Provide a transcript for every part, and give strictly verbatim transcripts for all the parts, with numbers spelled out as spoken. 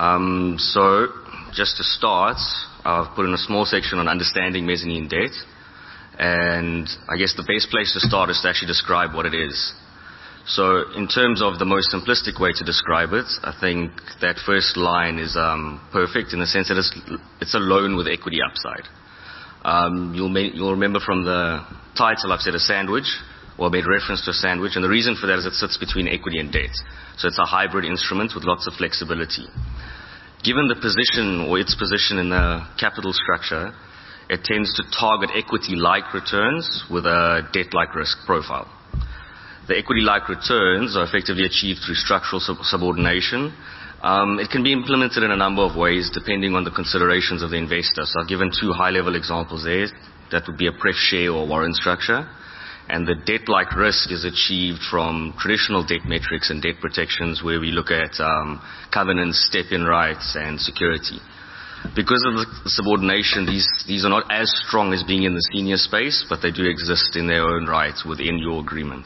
Um, so, just to start, I've put in a small section on understanding mezzanine debt. And I guess the best place to start is to actually describe what it is. So in terms of the most simplistic way to describe it, I think that first line is um, perfect in the sense that it's, it's a loan with equity upside. Um, you'll, ma- you'll remember from the title I've said a sandwich, or I made reference to a sandwich, and the reason for that is it sits between equity and debt. So it's a hybrid instrument with lots of flexibility. Given the position, or its position in the capital structure, it tends to target equity-like returns with a debt-like risk profile. The equity-like returns are effectively achieved through structural sub- subordination. Um, it can be implemented in a number of ways depending on the considerations of the investor. So I've given two high-level examples there. That would be a pref share or warrant structure. And the debt-like risk is achieved from traditional debt metrics and debt protections where we look at um, covenants, step-in rights, and security. Because of the subordination, these, these are not as strong as being in the senior space, but they do exist in their own right within your agreement.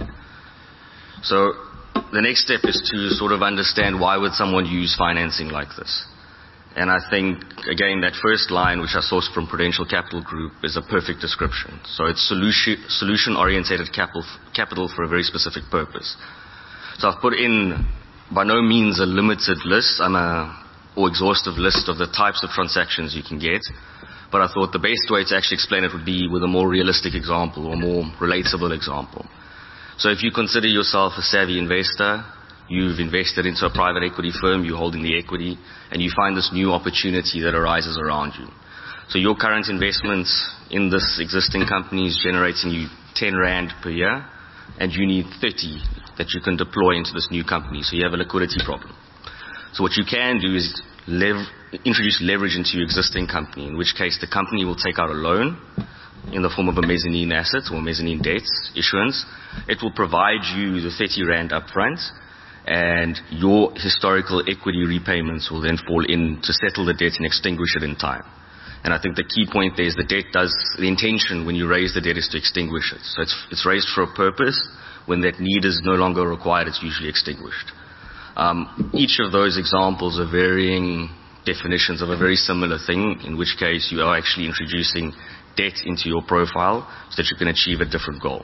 So the next step is to sort of understand why would someone use financing like this. And I think, again, that first line, which I sourced from Prudential Capital Group, is a perfect description. So it's solution, solution-orientated capital, capital for a very specific purpose. So I've put in, by no means, a limited list. I'm a or exhaustive list of the types of transactions you can get. But I thought the best way to actually explain it would be with a more realistic example or more relatable example. So if you consider yourself a savvy investor, you've invested into a private equity firm, you're holding the equity, and you find this new opportunity that arises around you. So your current investments in this existing company is generating you ten rand per year, and you need thirty that you can deploy into this new company. So you have a liquidity problem. So what you can do is lev- introduce leverage into your existing company, in which case the company will take out a loan in the form of a mezzanine asset or mezzanine debt issuance. It will provide you the thirty rand upfront, and your historical equity repayments will then fall in to settle the debt and extinguish it in time. And I think the key point there is the debt does, the intention when you raise the debt is to extinguish it. So it's, it's raised for a purpose. When that need is no longer required, it's usually extinguished. Um, each of those examples are varying definitions of a very similar thing, in which case you are actually introducing debt into your profile so that you can achieve a different goal.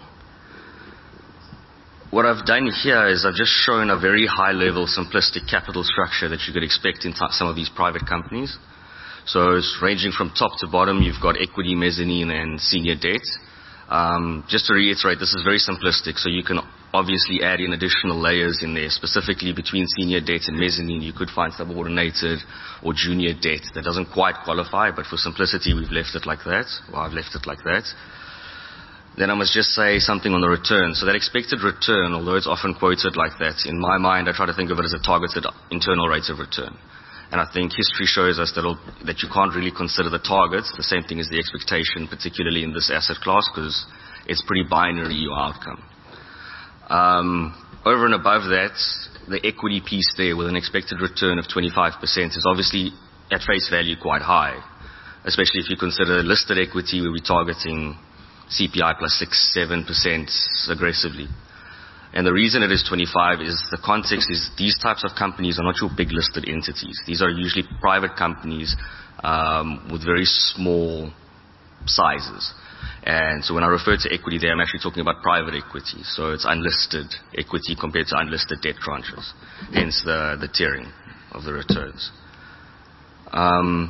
What I've done here is I've just shown a very high-level, simplistic capital structure that you could expect in t- some of these private companies. So it's ranging from top to bottom. You've got equity, mezzanine, and senior debt. Um, just to reiterate, this is very simplistic, so you can obviously add in additional layers in there. Specifically between senior debt and mezzanine, you could find subordinated or junior debt that doesn't quite qualify, but for simplicity, we've left it like that. Well, I've left it like that. Then I must just say something on the return. So that expected return, although it's often quoted like that, in my mind, I try to think of it as a targeted internal rate of return. And I think history shows us that, that you can't really consider the targets the same thing as the expectation, particularly in this asset class, because it's pretty binary, your outcome. Um, over and above that, the equity piece there with an expected return of twenty-five percent is obviously at face value quite high, especially if you consider listed equity where we're targeting C P I plus six, seven percent aggressively. And the reason it is twenty-five is the context is these types of companies are not your big listed entities. These are usually private companies um, with very small sizes. And so when I refer to equity there, I'm actually talking about private equity. So it's unlisted equity compared to unlisted debt tranches. Hence the, the tiering of the returns. Um,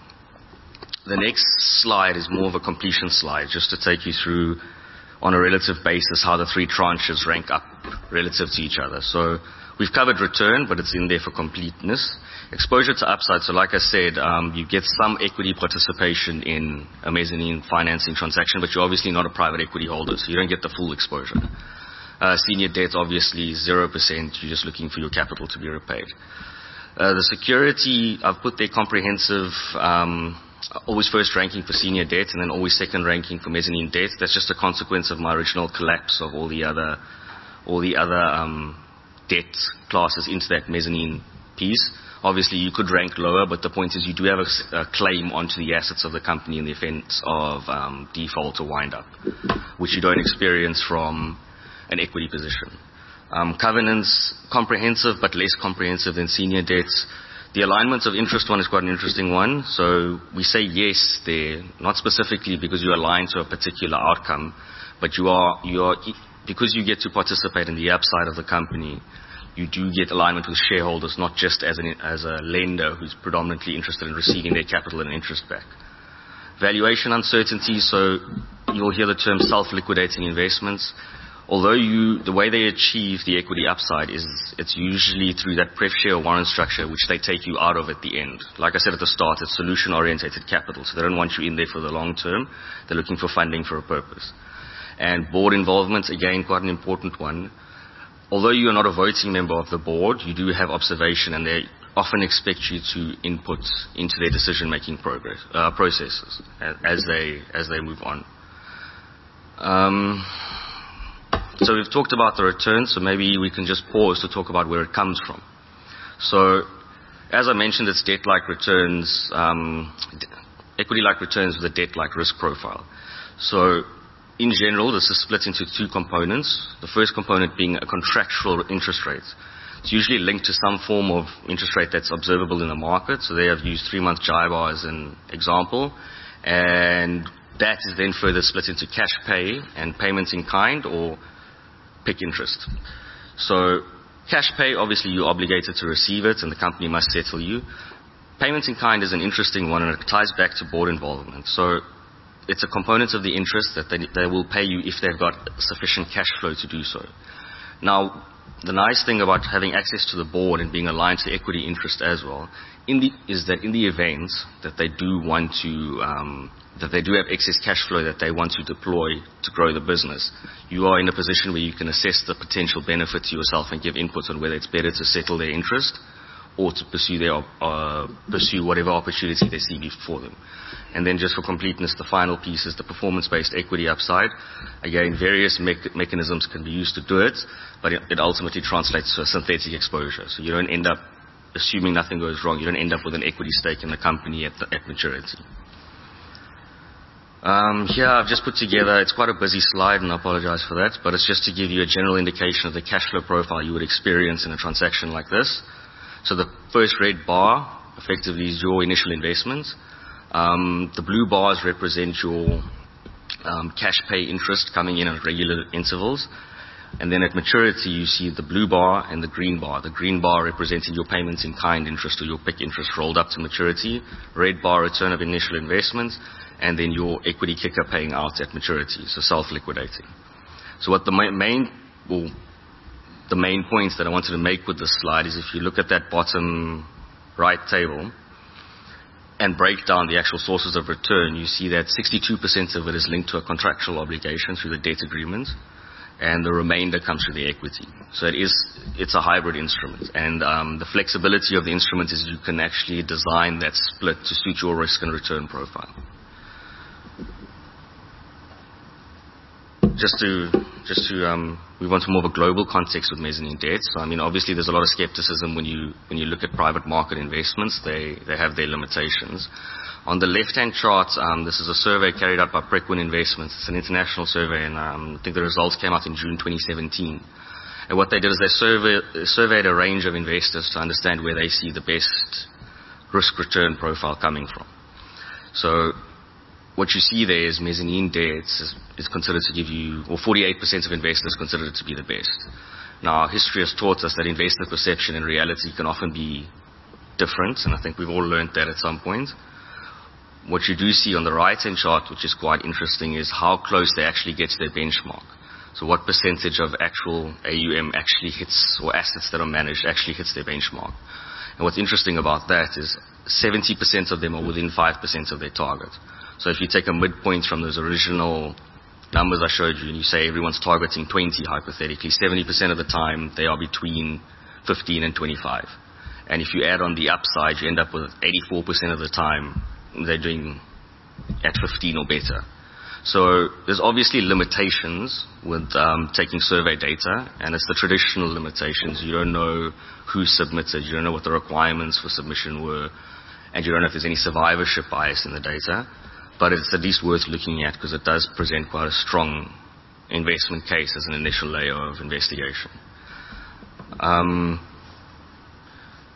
the next slide is more of a completion slide, just to take you through on a relative basis how the three tranches rank up relative to each other. So we've covered return, but it's in there for completeness. Exposure to upside, so like I said, um, you get some equity participation in a mezzanine financing transaction, but you're obviously not a private equity holder, so you don't get the full exposure. Uh, senior debt, obviously, zero percent. You're just looking for your capital to be repaid. Uh, the security, I've put there comprehensive, um, always first ranking for senior debt and then always second ranking for mezzanine debt. That's just a consequence of my original collapse of all the other, all the other um, debt classes into that mezzanine piece. Obviously, you could rank lower, but the point is you do have a, a claim onto the assets of the company in the event of um, default or wind-up, which you don't experience from an equity position. Um, covenants, comprehensive, but less comprehensive than senior debts. The alignment of interest one is quite an interesting one. So we say yes there, not specifically because you align to a particular outcome, but you are, you are, because you get to participate in the upside of the company, you do get alignment with shareholders, not just as, an, as a lender who's predominantly interested in receiving their capital and interest back. Valuation uncertainty, so you'll hear the term self-liquidating investments. Although you, the way they achieve the equity upside is it's usually through that pref share or warrant structure, which they take you out of at the end. Like I said at the start, it's solution-orientated capital, so they don't want you in there for the long term. They're looking for funding for a purpose. And board involvement, again, quite an important one. Although you are not a voting member of the board, you do have observation, and they often expect you to input into their decision-making progress, uh, processes as they as they move on. Um, so we've talked about the returns, so maybe we can just pause to talk about where it comes from. So, as I mentioned, it's debt-like returns, um, equity-like returns with a debt-like risk profile. So, in general, this is split into two components. The first component being a contractual interest rate. It's usually linked to some form of interest rate that's observable in the market. So they have used three-month JIBAR as an example. And that is then further split into cash pay and payments in kind or P I K interest. So cash pay, obviously you're obligated to receive it and the company must settle you. Payments in kind is an interesting one and it ties back to board involvement. So it's a component of the interest that they, they will pay you if they've got sufficient cash flow to do so. Now, the nice thing about having access to the board and being aligned to equity interest as well in the, is that in the event that they do want to, um, that they do have excess cash flow that they want to deploy to grow the business, you are in a position where you can assess the potential benefit to yourself and give input on whether it's better to settle their interest or to pursue their uh, pursue whatever opportunity they see before them. And then just for completeness, the final piece is the performance-based equity upside. Again, various me mechanisms can be used to do it, but it, it ultimately translates to a synthetic exposure. So you don't end up, assuming nothing goes wrong, you don't end up with an equity stake in the company at, the, at maturity. Um, here I've just put together, it's quite a busy slide and I apologize for that, but it's just to give you a general indication of the cash flow profile you would experience in a transaction like this. So the first red bar effectively is your initial investment. Um, the blue bars represent your um, cash pay interest coming in at regular intervals. And then at maturity, you see the blue bar and the green bar. The green bar representing your payments in kind interest or your P I K interest rolled up to maturity. Red bar, return of initial investment. And then your equity kicker paying out at maturity, so self-liquidating. So what the main, well, the main points that I wanted to make with this slide is if you look at that bottom right table and break down the actual sources of return, you see that sixty-two percent of it is linked to a contractual obligation through the debt agreement, and the remainder comes through the equity. So it is, it's a hybrid instrument. And um, the flexibility of the instrument is you can actually design that split to suit your risk and return profile. Just to, just to um, move on to more of a global context with mezzanine debt. So, I mean, obviously there's a lot of skepticism when you, when you look at private market investments. They, they have their limitations. On the left-hand chart, um, this is a survey carried out by Preqin Investments. It's an international survey, and um, I think the results came out in June twenty seventeen. And what they did is they survey, surveyed a range of investors to understand where they see the best risk-return profile coming from. So, what you see there is mezzanine debt is, is considered to give you, or forty-eight percent of investors consider it to be the best. Now, history has taught us that investor perception and reality can often be different, and I think we've all learned that at some point. What you do see on the right-hand chart, which is quite interesting, is how close they actually get to their benchmark. So what percentage of actual A U M actually hits, or assets that are managed actually hits their benchmark. And what's interesting about that is seventy percent of them are within five percent of their target. So if you take a midpoint from those original numbers I showed you and you say everyone's targeting twenty hypothetically, seventy percent of the time they are between fifteen and twenty-five. And if you add on the upside, you end up with eighty-four percent of the time they're doing at fifteen or better. So there's obviously limitations with um, taking survey data, and it's the traditional limitations. You don't know who submitted, you don't know what the requirements for submission were, and you don't know if there's any survivorship bias in the data. But it's at least worth looking at because it does present quite a strong investment case as an initial layer of investigation. Um,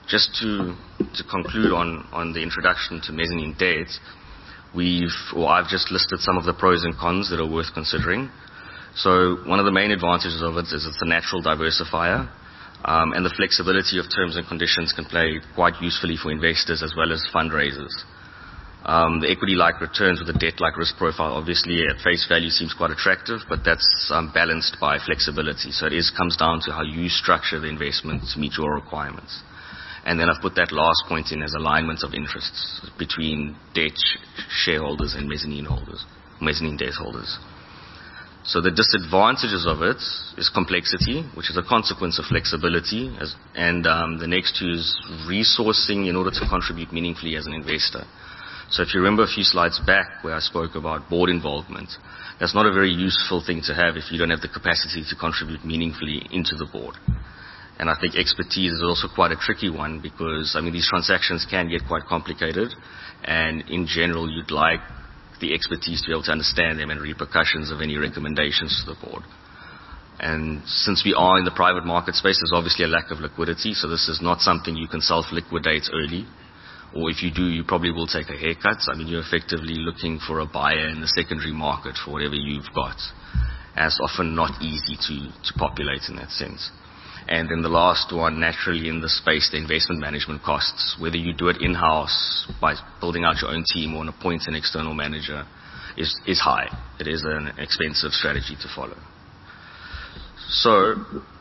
just to, to conclude on, on the introduction to mezzanine debt, we've, or I've just listed some of the pros and cons that are worth considering. So one of the main advantages of it is it's a natural diversifier, um, and the flexibility of terms and conditions can play quite usefully for investors as well as fundraisers. Um, the equity-like returns with a debt-like risk profile obviously at face value seems quite attractive, but that's um, balanced by flexibility. So it is comes down to how you structure the investment to meet your requirements. And then I've put that last point in as alignment of interests between debt shareholders and mezzanine holders, mezzanine debt holders. So the disadvantages of it is complexity, which is a consequence of flexibility, as, and um, the next two is resourcing in order to contribute meaningfully as an investor. So if you remember a few slides back where I spoke about board involvement, that's not a very useful thing to have if you don't have the capacity to contribute meaningfully into the board. And I think expertise is also quite a tricky one because, I mean, these transactions can get quite complicated, and in general you'd like the expertise to be able to understand them and repercussions of any recommendations to the board. And since we are in the private market space, there's obviously a lack of liquidity, so this is not something you can self-liquidate early. Or if you do, you probably will take a haircut. I mean, you're effectively looking for a buyer in the secondary market for whatever you've got. And it's often not easy to, to populate in that sense. And then the last one, naturally in the space, the investment management costs. Whether you do it in-house by building out your own team or appoint an external manager is, is high. It is an expensive strategy to follow. So,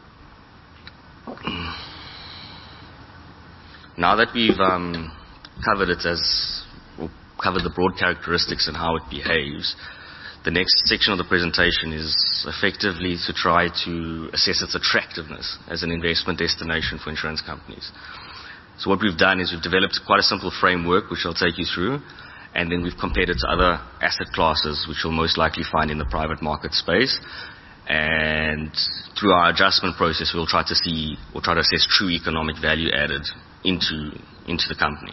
now that we've um, covered it as, or covered the broad characteristics and how it behaves, the next section of the presentation is effectively to try to assess its attractiveness as an investment destination for insurance companies. So what we've done is we've developed quite a simple framework, which I'll take you through, and then we've compared it to other asset classes, which you'll most likely find in the private market space. And through our adjustment process, we'll try to see, we'll try to assess true economic value added into, into the company.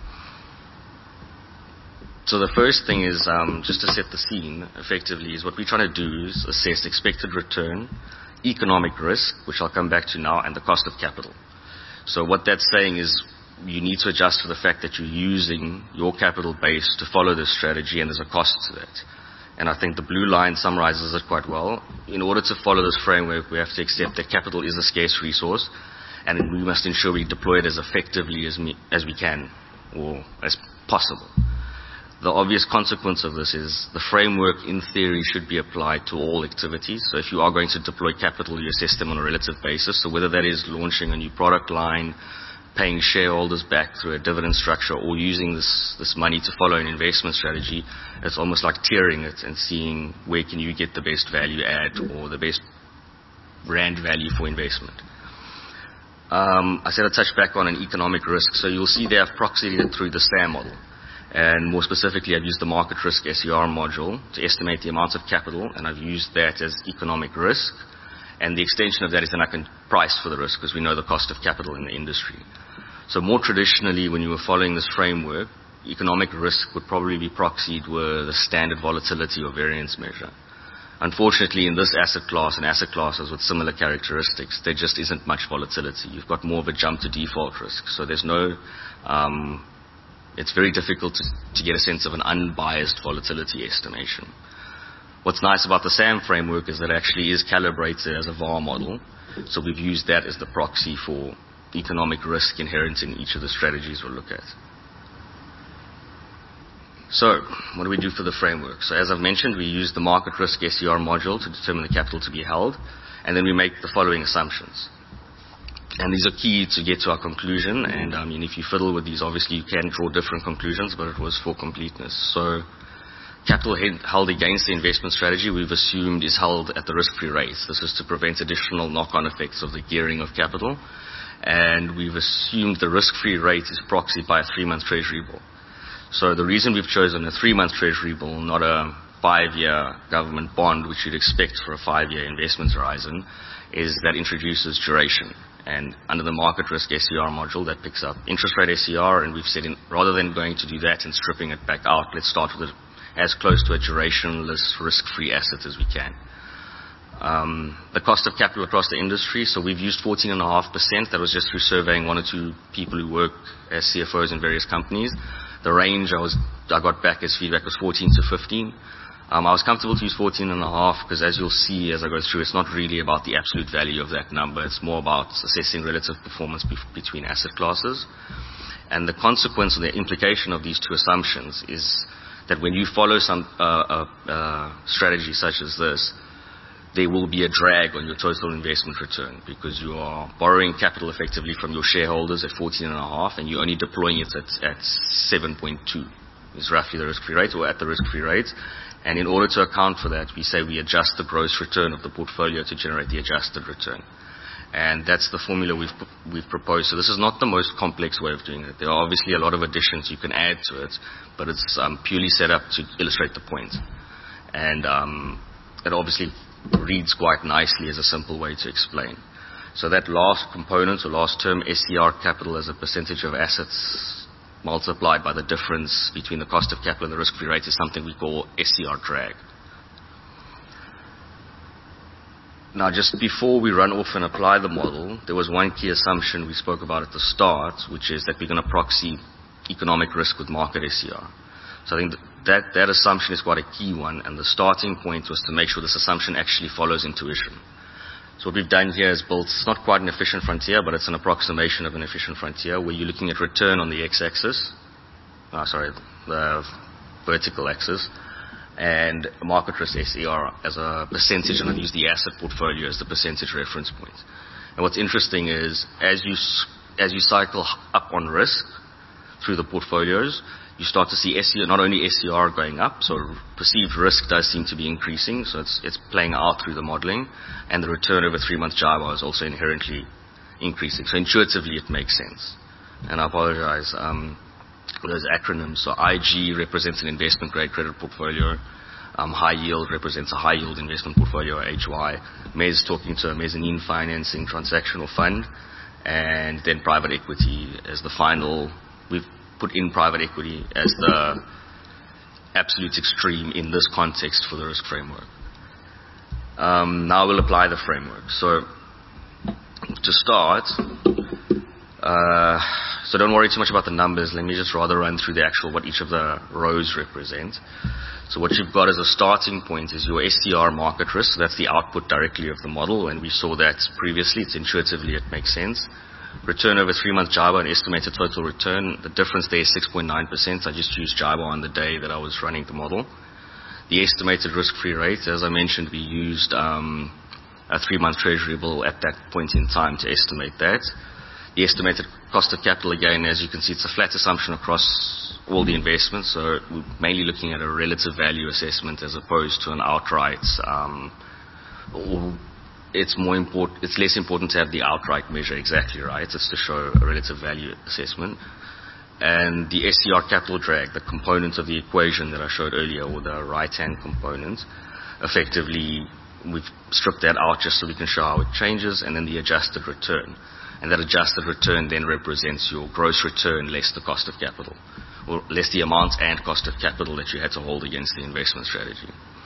So the first thing is, um, just to set the scene, effectively, is what we're trying to do is assess expected return, economic risk, which I'll come back to now, and the cost of capital. So what that's saying is you need to adjust for the fact that you're using your capital base to follow this strategy, and there's a cost to that. And I think the blue line summarizes it quite well. In order to follow this framework, we have to accept that capital is a scarce resource, and we must ensure we deploy it as effectively as, me, as we can, or as possible. The obvious consequence of this is the framework, in theory, should be applied to all activities. So if you are going to deploy capital, you assess them on a relative basis. So whether that is launching a new product line, paying shareholders back through a dividend structure, or using this, this money to follow an investment strategy, it's almost like tiering it and seeing where can you get the best value add or the best rand value for investment. Um, I said I'd touch back on an economic risk. So you'll see there I've proxied it through the SAM model. And more specifically, I've used the market risk S E R module to estimate the amount of capital, and I've used that as economic risk. And the extension of that is then I can price for the risk because we know the cost of capital in the industry. So more traditionally, when you were following this framework, economic risk would probably be proxied with the standard volatility or variance measure. Unfortunately, in this asset class and asset classes with similar characteristics, there just isn't much volatility. You've got more of a jump to default risk. So there's no... Um, It's very difficult to, to get a sense of an unbiased volatility estimation. What's nice about the SAM framework is that it actually is calibrated as a V A R model. So we've used that as the proxy for economic risk inherent in each of the strategies we'll look at. So what do we do for the framework? So as I've mentioned, we use the market risk S E R module to determine the capital to be held. And then we make the following assumptions. And these are key to get to our conclusion. And I mean, if you fiddle with these, obviously you can draw different conclusions, but it was for completeness. So capital held against the investment strategy we've assumed is held at the risk-free rates. This is to prevent additional knock-on effects of the gearing of capital. And we've assumed the risk-free rate is proxied by a three-month treasury bill. So the reason we've chosen a three-month treasury bill, not a five-year government bond, which you'd expect for a five-year investment horizon, is that introduces duration. And under the market risk S E R module, that picks up interest rate S E R, and we've said in, rather than going to do that and stripping it back out, let's start with it as close to a durationless, risk-free asset as we can. Um, the cost of capital across the industry, so we've used fourteen point five percent. That was just through surveying one or two people who work as C F Os in various companies. The range I was I got back as feedback was fourteen to fifteen. Um, I was comfortable to use fourteen point five because, as you'll see as I go through, it's not really about the absolute value of that number. It's more about assessing relative performance be- between asset classes. And the consequence or the implication of these two assumptions is that when you follow some uh, uh, uh, strategy such as this, there will be a drag on your total investment return because you are borrowing capital effectively from your shareholders at fourteen point five and you're only deploying it at, at seven point two is roughly the risk-free rate or at the risk-free rate. And in order to account for that, we say we adjust the gross return of the portfolio to generate the adjusted return. And that's the formula we've, we've proposed. So this is not the most complex way of doing it. There are obviously a lot of additions you can add to it, but it's um, purely set up to illustrate the point. And um, it obviously reads quite nicely as a simple way to explain. So that last component or last term, S C R capital as a percentage of assets multiplied by the difference between the cost of capital and the risk-free rate is something we call S C R drag. Now, just before we run off and apply the model, there was one key assumption we spoke about at the start, which is that we're going to proxy economic risk with market S C R. So I think that, that assumption is quite a key one, and the starting point was to make sure this assumption actually follows intuition. So what we've done here is built, it's not quite an efficient frontier, but it's an approximation of an efficient frontier, where you're looking at return on the x-axis, oh, sorry, the vertical axis, and market risk S C R as a percentage, and I've used the asset portfolio as the percentage reference point. And what's interesting is, as you as you cycle up on risk through the portfolios, you start to see S C R, not only S C R going up, so perceived risk does seem to be increasing, so it's it's playing out through the modeling, and the return over three-month JIBAR is also inherently increasing. So intuitively, it makes sense. And I apologize. Um, Those acronyms. So I G represents an investment-grade credit portfolio. Um, high yield represents a high-yield investment portfolio, H Y. Mez talking to a mezzanine financing transactional fund. And then private equity as the final. We've put in private equity as the absolute extreme in this context for the risk framework. Um, now we'll apply the framework. So to start, uh, so don't worry too much about the numbers. Let me just rather run through the actual, what each of the rows represent. So what you've got as a starting point is your S C R market risk. So that's the output directly of the model, and we saw that previously. It's intuitively, it makes sense. Return over three-month JIBAR and estimated total return. The difference there is six point nine percent. I just used JIBAR on the day that I was running the model. The estimated risk-free rate, as I mentioned, we used um, a three-month treasury bill at that point in time to estimate that. The estimated cost of capital, again, as you can see, it's a flat assumption across all the investments, so we're mainly looking at a relative value assessment as opposed to an outright. Um, or it's more important. It's less important to have the outright measure exactly right. It's to show a relative value assessment. And the S C R capital drag, the component of the equation that I showed earlier, or the right-hand component, effectively we've stripped that out just so we can show how it changes, and then the adjusted return. And that adjusted return then represents your gross return less the cost of capital, or less the amount and cost of capital that you had to hold against the investment strategy.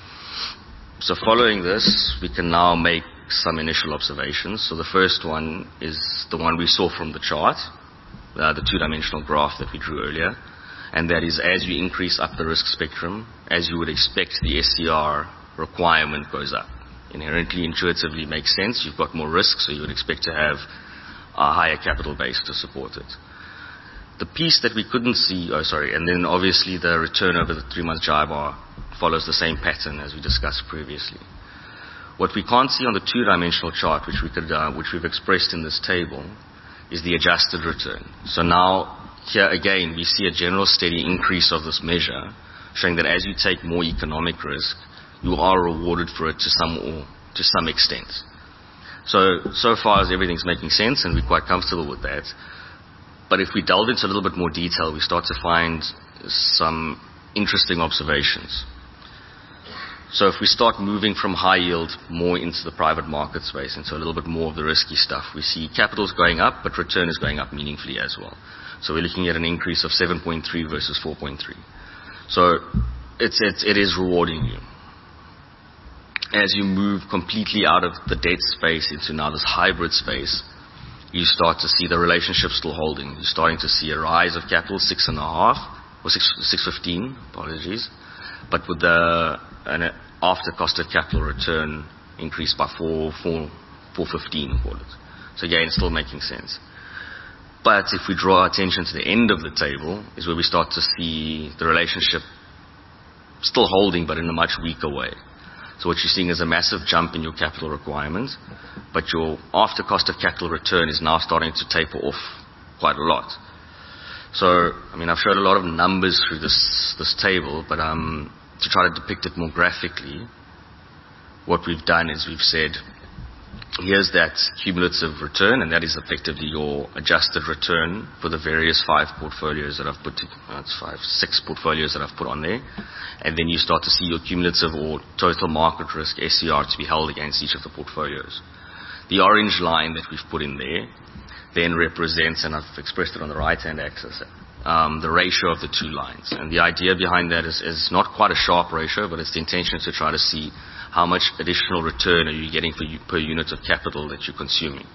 So following this, we can now make some initial observations. So the first one is the one we saw from the chart, uh, the two-dimensional graph that we drew earlier, and that is as you increase up the risk spectrum, as you would expect, the S C R requirement goes up. Inherently, intuitively makes sense. You've got more risk, so you would expect to have a higher capital base to support it. The piece that we couldn't see, oh sorry, and then obviously the return over the three-month JIBAR follows the same pattern as we discussed previously. What we can't see on the two-dimensional chart, which we could, uh, which we've expressed in this table, is the adjusted return. So now, here again, we see a general steady increase of this measure, showing that as you take more economic risk, you are rewarded for it to some or to some extent. So, so far as everything's making sense, and we're quite comfortable with that. But if we delve into a little bit more detail, we start to find some interesting observations. So if we start moving from high yield more into the private market space, into a little bit more of the risky stuff, we see capital's going up, but return is going up meaningfully as well. So we're looking at an increase of seven point three versus four point three. So it's, it's, it is rewarding you. as you move completely out of the debt space into now this hybrid space, you start to see the relationship still holding. You're starting to see a rise of capital, six and a half, or six, six fifteen, apologies, but with the an after cost of capital return increased by four, four, four fifteen, call it. So again, still making sense. But if we draw our attention to the end of the table, is where we start to see the relationship still holding, but in a much weaker way. So what you're seeing is a massive jump in your capital requirements, but your after cost of capital return is now starting to taper off quite a lot. So, I mean, I've showed a lot of numbers through this, this table, but um, to try to depict it more graphically, what we've done is we've said, here's that cumulative return, and that is effectively your adjusted return for the various five portfolios that I've put, to, uh, it's five, six portfolios that I've put on there. And then you start to see your cumulative or total market risk, S C R, to be held against each of the portfolios. The orange line that we've put in there then represents, and I've expressed it on the right-hand axis, um, the ratio of the two lines. And the idea behind that is, is not quite a sharp ratio, but it's the intention to try to see how much additional return are you getting for you, per unit of capital that you're consuming.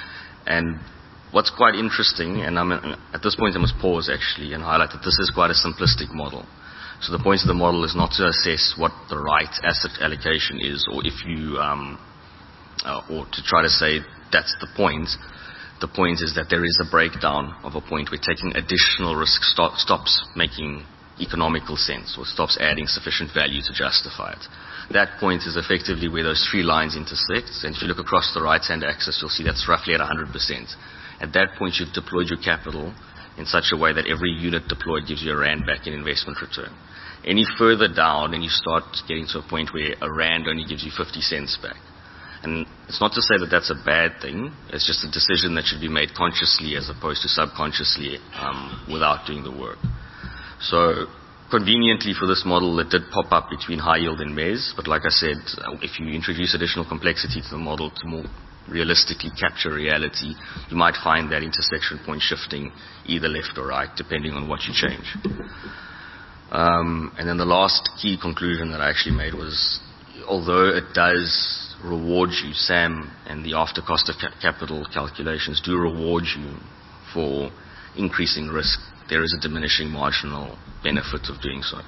And what's quite interesting, and I'm, at this point I must pause actually and highlight that this is quite a simplistic model. So the point of the model is not to assess what the right asset allocation is, or if you, um, uh, or to try to say that's the point. The point is that there is a breakdown of a point where taking additional risk stop, stops making economical sense, or stops adding sufficient value to justify it. That point is effectively where those three lines intersect, and if you look across the right-hand axis, you'll see that's roughly at one hundred percent. At that point, you've deployed your capital in such a way that every unit deployed gives you a rand back in investment return. Any further down, and you start getting to a point where a rand only gives you fifty cents back. And it's not to say that that's a bad thing. It's just a decision that should be made consciously as opposed to subconsciously um, without doing the work. So conveniently for this model, it did pop up between high yield and mezz, but like I said, if you introduce additional complexity to the model to more realistically capture reality, you might find that intersection point shifting either left or right, depending on what you change. Um, and then the last key conclusion that I actually made was, although it does reward you, SAM and the after cost of ca- capital calculations do reward you for increasing risk, there is a diminishing marginal benefit of doing so.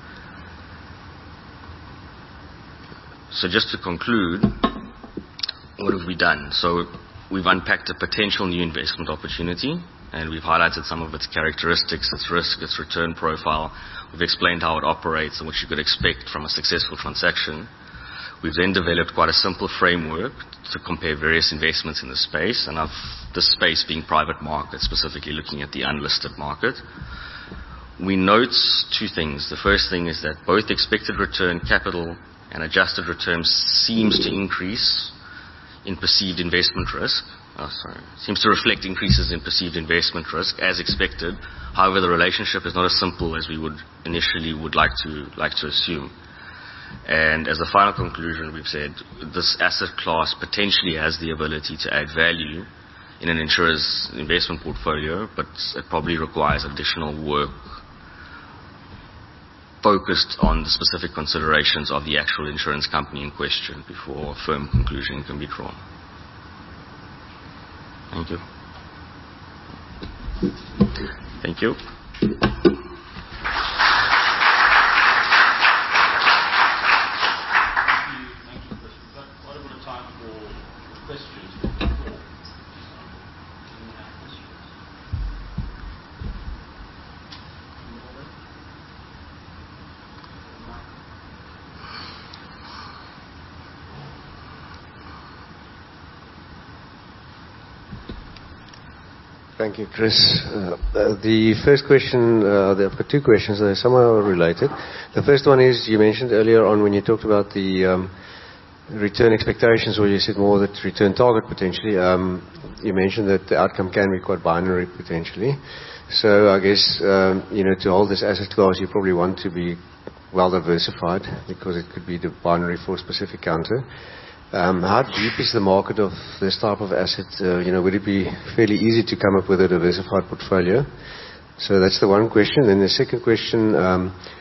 So just to conclude, what have we done? So we've unpacked a potential new investment opportunity, and we've highlighted some of its characteristics, its risk, its return profile. We've explained how it operates and what you could expect from a successful transaction. We've then developed quite a simple framework to compare various investments in the space, and I've, this space being private market, specifically looking at the unlisted market. We note two things. The first thing is that both expected return capital and adjusted returns seems to increase in perceived investment risk. Oh, sorry. Seems to reflect increases in perceived investment risk as expected. However, the relationship is not as simple as we would initially would like to like to assume. And as a final conclusion, we've said this asset class potentially has the ability to add value in an insurer's investment portfolio, but it probably requires additional work focused on the specific considerations of the actual insurance company in question before a firm conclusion can be drawn. Thank you. Thank you. Thank you, Chris. Uh, uh, the first question, uh, there are two questions, they're somehow related. The first one is, you mentioned earlier on when you talked about the um, return expectations, or you said more that return target potentially, um, you mentioned that the outcome can be quite binary potentially. So I guess, um, you know, to hold this asset class, you probably want to be well diversified, because it could be the binary for a specific counter. Um, how deep is the market of this type of asset? Uh, you know, would it be fairly easy to come up with a diversified portfolio? So that's the one question. Then the second question, um,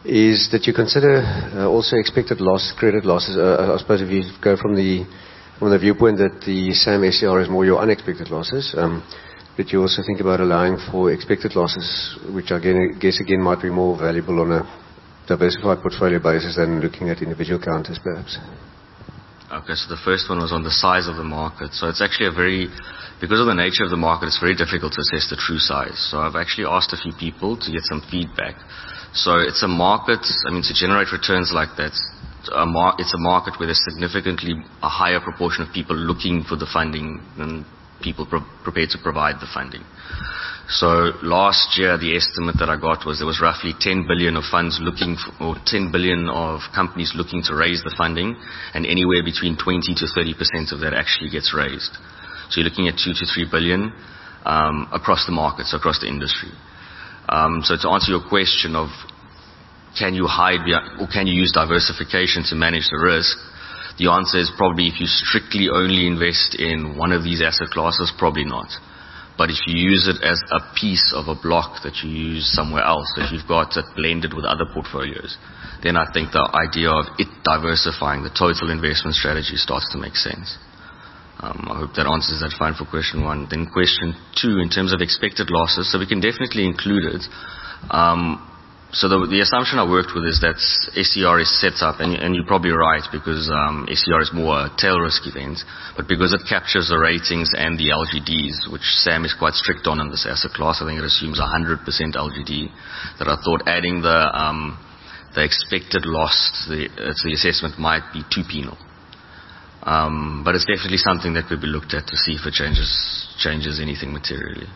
is that you consider uh, also expected loss, credit losses. Uh, I suppose if you go from the from the viewpoint that the SAM S C R is more your unexpected losses, um, but you also think about allowing for expected losses, which again, I guess again might be more valuable on a diversified portfolio basis than looking at individual counters, perhaps. Okay, so the first one was on the size of the market. So it's actually a very, because of the nature of the market, it's very difficult to assess the true size. So I've actually asked a few people to get some feedback. So it's a market, I mean, to generate returns like that, a mar- it's a market where there's significantly a higher proportion of people looking for the funding than people pro- prepared to provide the funding. So last year, the estimate that I got was there was roughly ten billion of funds looking for, or ten billion of companies looking to raise the funding, and anywhere between twenty to thirty percent of that actually gets raised. So you're looking at two to three billion um, across the markets, across the industry. Um, so to answer your question of can you hide behind, or can you use diversification to manage the risk, the answer is probably if you strictly only invest in one of these asset classes, probably not. But if you use it as a piece of a block that you use somewhere else, if you've got it blended with other portfolios, then I think the idea of it diversifying the total investment strategy starts to make sense. Um, I hope that answers that fine for question one. Then question two, in terms of expected losses, so we can definitely include it. Um, So the, the assumption I worked with is that S C R is set up, and, and you're probably right, because um, S C R is more a tail risk event, but because it captures the ratings and the L G Ds, which SAM is quite strict on in this asset class, I think it assumes one hundred percent L G D, that I thought adding the um, the expected loss to the, uh, to the assessment might be too penal. Um, but it's definitely something that could be looked at to see if it changes changes anything materially.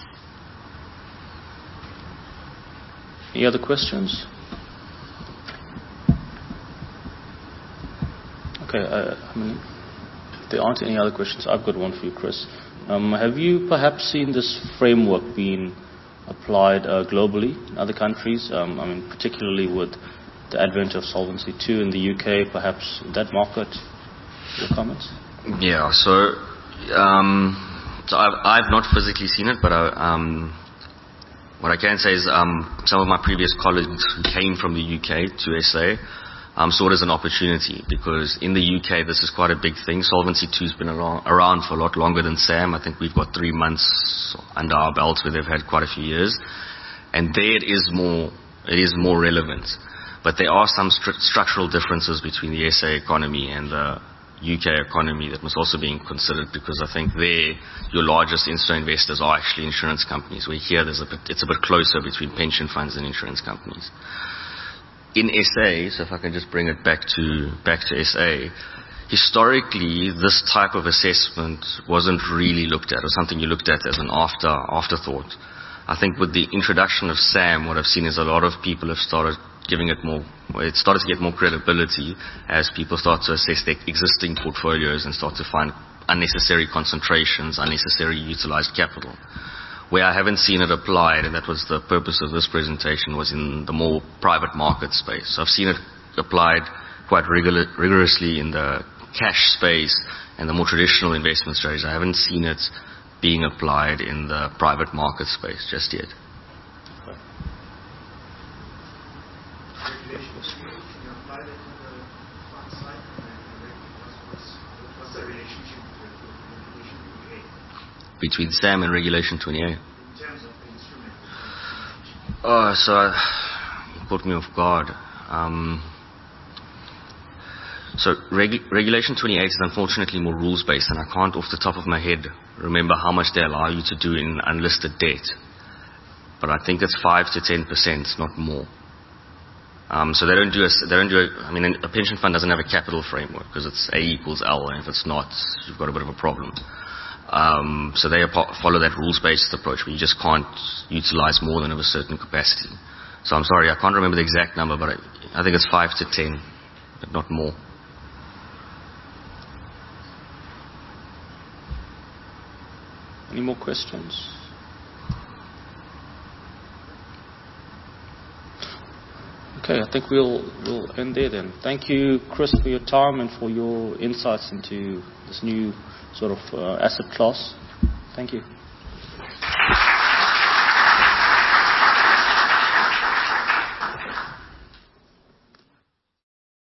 Any other questions? Okay, uh, I mean, if there aren't any other questions, I've got one for you, Chris. Um, have you perhaps seen this framework being applied uh, globally in other countries? Um, I mean, particularly with the advent of Solvency two in the U K, perhaps that market? Your comments? Yeah, so, um, so I've, I've not physically seen it, but I, um, what I can say is um, some of my previous colleagues who came from the U K to S A um, saw it as an opportunity, because in the U K this is quite a big thing. Solvency two has been around, around for a lot longer than SAM. I think we've got three months under our belts where they've had quite a few years, and there it is more it is more relevant. But there are some stru- structural differences between the S A economy and the U K economy that must also be considered, because I think there your largest institutional investors are actually insurance companies, where here there's a bit, it's a bit closer between pension funds and insurance companies. In S A, so if I can just bring it back to back to S A, historically this type of assessment wasn't really looked at, or something you looked at as an after afterthought. I think with the introduction of SAM, what I've seen is a lot of people have started giving it more, it started to get more credibility as people start to assess their existing portfolios and start to find unnecessary concentrations, unnecessary utilized capital. Where I haven't seen it applied, and that was the purpose of this presentation, was in the more private market space. So I've seen it applied quite rigor- rigorously in the cash space and the more traditional investment strategies. I haven't seen it being applied in the private market space just yet. Between SAM and Regulation twenty-eight. In terms of the instrument. Oh, so uh, you caught me off guard. Um, so regu- Regulation twenty-eight is unfortunately more rules-based, and I can't off the top of my head remember how much they allow you to do in unlisted debt. But I think it's five to ten percent, not more. Um, so they don't do a, they don't do a, I mean, a pension fund doesn't have a capital framework, because it's A equals L, and if it's not, you've got a bit of a problem. Um, so they follow that rules-based approach, where you just can't utilize more than of a certain capacity. So I'm sorry, I can't remember the exact number, but I, I think it's five to ten, but not more. Any more questions? Okay, I think we'll we'll end there then. Thank you, Chris, for your time and for your insights into this new sort of uh, asset class. Thank you.